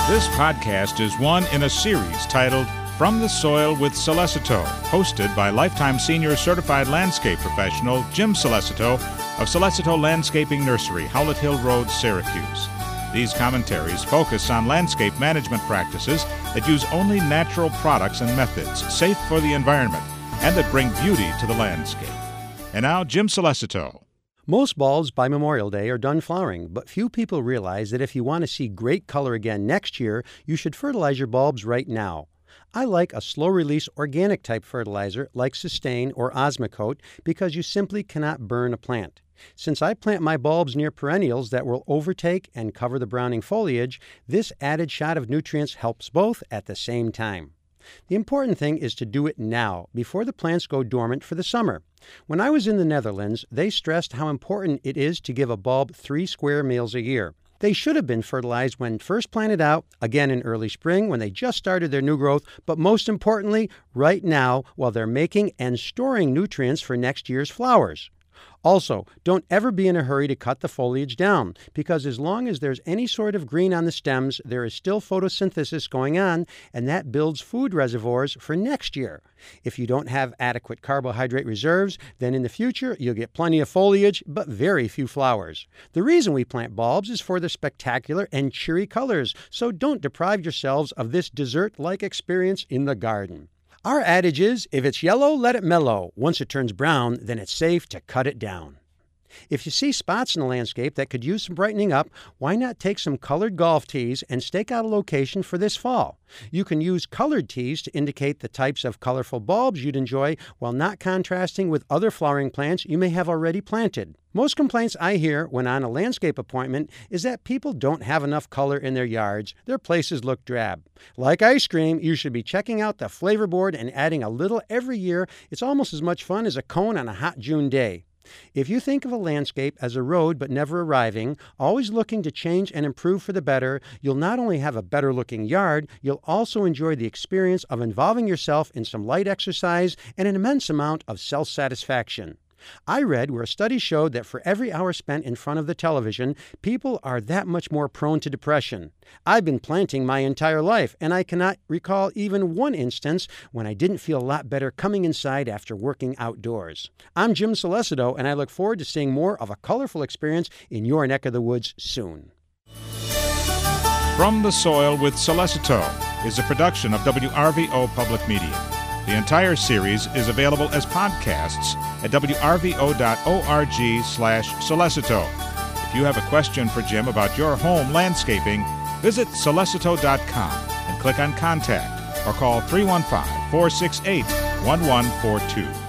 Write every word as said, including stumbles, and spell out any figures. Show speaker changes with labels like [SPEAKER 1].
[SPEAKER 1] This podcast is one in a series titled From the Soil with Solicito, hosted by lifetime senior certified landscape professional Jim Solicito of Solicito Landscaping Nursery, Howlett Hill Road, Syracuse. These commentaries focus on landscape management practices that use only natural products and methods, safe for the environment, and that bring beauty to the landscape. And now, Jim Solicito.
[SPEAKER 2] Most bulbs by Memorial Day are done flowering, but few people realize that if you want to see great color again next year, you should fertilize your bulbs right now. I like a slow-release organic type fertilizer like Sustain or Osmocote because you simply cannot burn a plant. Since I plant my bulbs near perennials that will overtake and cover the browning foliage, this added shot of nutrients helps both at the same time. The important thing is to do it now, before the plants go dormant for the summer. When I was in the Netherlands, they stressed how important it is to give a bulb three square meals a year. They should have been fertilized when first planted out, again in early spring when they just started their new growth, but most importantly, right now while they're making and storing nutrients for next year's flowers. Also, don't ever be in a hurry to cut the foliage down, because as long as there's any sort of green on the stems, there is still photosynthesis going on, and that builds food reservoirs for next year. If you don't have adequate carbohydrate reserves, then in the future you'll get plenty of foliage, but very few flowers. The reason we plant bulbs is for their spectacular and cheery colors, so don't deprive yourselves of this dessert-like experience in the garden. Our adage is, if it's yellow, let it mellow. Once it turns brown, then it's safe to cut it down. If you see spots in the landscape that could use some brightening up, why not take some colored golf tees and stake out a location for this fall? You can use colored tees to indicate the types of colorful bulbs you'd enjoy while not contrasting with other flowering plants you may have already planted. Most complaints I hear when on a landscape appointment is that people don't have enough color in their yards. Their places look drab. Like ice cream, you should be checking out the flavor board and adding a little every year. It's almost as much fun as a cone on a hot June day. If you think of a landscape as a road but never arriving, always looking to change and improve for the better, you'll not only have a better looking yard, you'll also enjoy the experience of involving yourself in some light exercise and an immense amount of self-satisfaction. I read where a study showed that for every hour spent in front of the television, people are that much more prone to depression. I've been planting my entire life, and I cannot recall even one instance when I didn't feel a lot better coming inside after working outdoors. I'm Jim Solicito, and I look forward to seeing more of a colorful experience in your neck of the woods soon.
[SPEAKER 1] From the Soil with Solicito is a production of W R V O Public Media. The entire series is available as podcasts at W R V O dot org slash Solicito. If you have a question for Jim about your home landscaping, visit solicito dot com and click on Contact or call three one five, four six eight, one one four two.